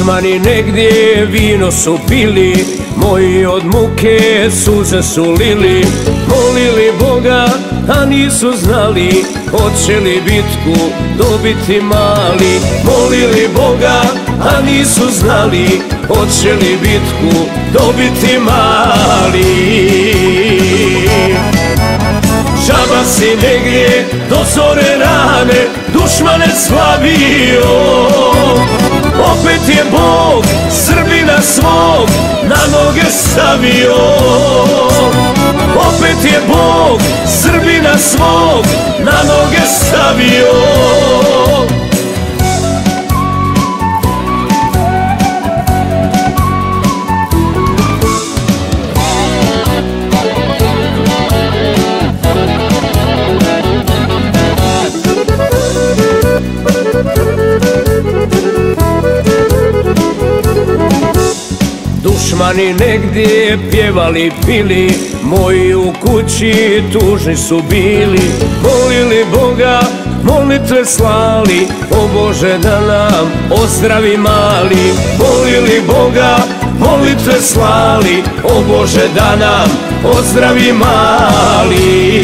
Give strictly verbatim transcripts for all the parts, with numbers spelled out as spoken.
Dušmani negdje vino su pili, moji od muke suze su lili. Molili Boga, a nisu znali, hoće li bitku dobiti mali. Molili Boga, a nisu znali, hoće li bitku dobiti mali. Džaba si negdje do zore rane dušmane slavio, opet je Bog Srbina svog na noge stavio. Opet je Bog Srbina svog na noge stavio. Dušmani negdje pjevali, pili, moji u kući tužni su bili. Molili Boga, molitve slali, o Bože da nam ozdravi mali. Molili Boga, molitve slali, o Bože da nam ozdravi mali.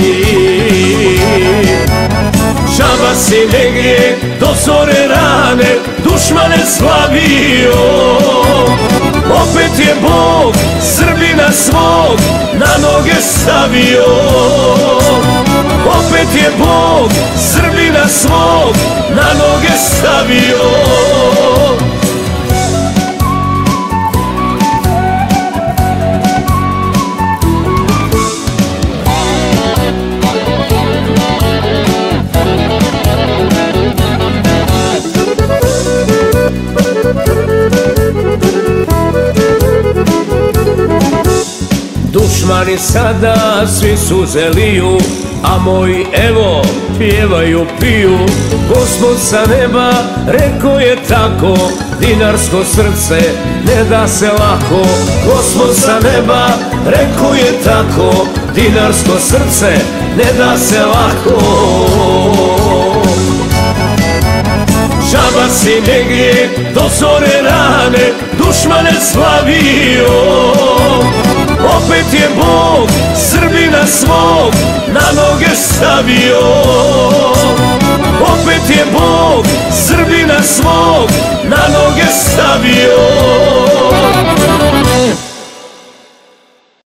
Džaba si negdje do zore rane dušmane slavio, opet je Bog Srbina svog na noge stavio. Opet je Bog Srbina svog na noge stavio. Dušmani sada svi suze liju, a moji evo pjevaju, piju. Gospod sa neba rekao je tako, dinarsko srce ne da se lako. Gospod sa neba rekao je tako, dinarsko srce ne da se lako. Džaba si negdje do zore rane dušmane slavio, opet je Bog Srbina svog na noge stavio. Opet je Bog Srbina svog na noge stavio.